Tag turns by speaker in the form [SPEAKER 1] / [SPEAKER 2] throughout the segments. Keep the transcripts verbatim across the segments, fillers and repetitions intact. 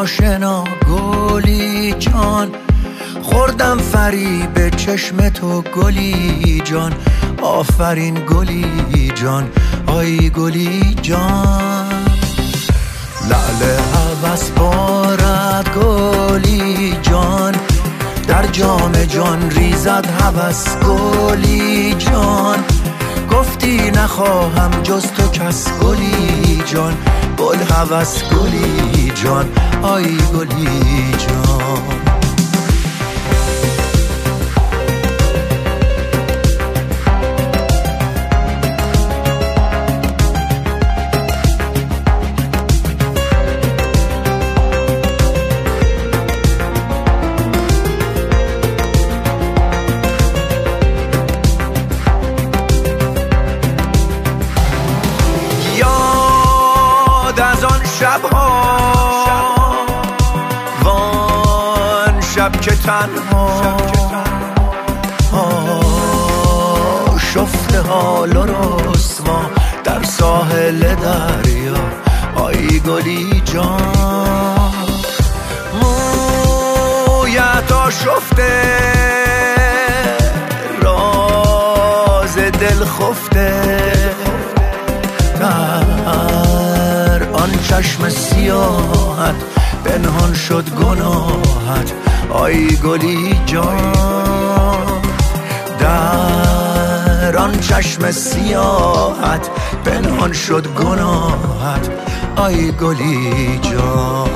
[SPEAKER 1] آشنا گلی جان، خوردم فریب چشم تو گلی جان. آفرین گلی جان، آی گلی جان. لعل هوس بارد گلی جان، در جام جان ریزد هوس گلی جان. گفتی نخواهم جز تو کس گلی جان، گل هوس گلی جان، آی گلی جان. از آن شبها وان شب که تنها شفته حال و رسوا در ساحل دریا، آی گلی جان. مویت آشفته راز دل خفته، در آن چشم سیاهت پنهان شد گناهت، آی گلی جان. در آن چشم سیاهت پنهان شد گناهت، آی گلی جان.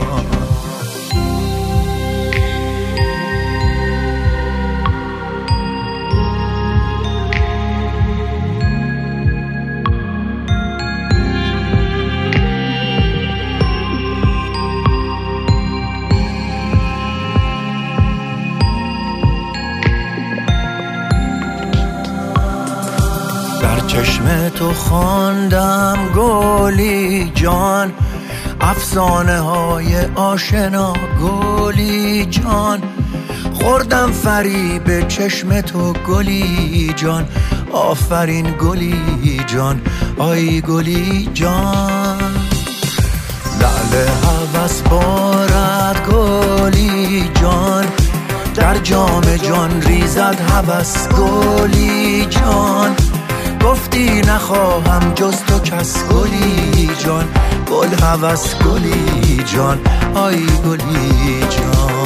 [SPEAKER 1] در چشم تو خواندم گلی جان، افسانه های آشنا گلی جان. خوردم فریب چشم تو گلی جان، آفرین گلی جان، آی گلی جان. لعل هوس بارد گلی جان، در جام جان ریزد هوس گلی جان. گفتی نخواهم جز تو کس گلی جان، گل هوس گلی جان، آی گلی جان.